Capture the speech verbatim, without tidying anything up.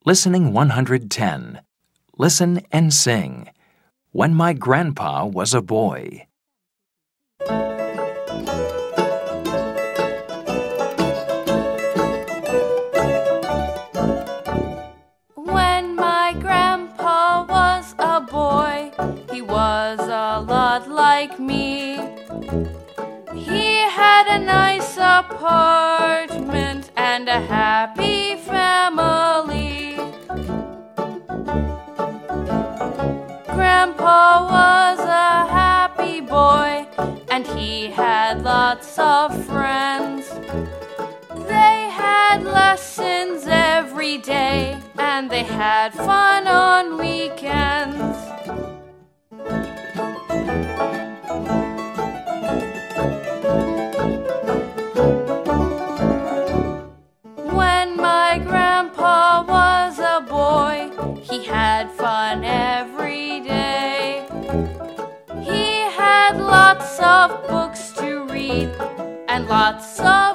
Listening one hundred ten. Listen and sing. When my grandpa was a boy. When my grandpa was a boy, he was a lot like me. He had a nice apartment and a happy family. Grandpa was a happy boy, and he had lots of friends. They had lessons every day, and they had fun on weekends. When my grandpa was a boy, he had fun every day. He had lots of books to read and lots of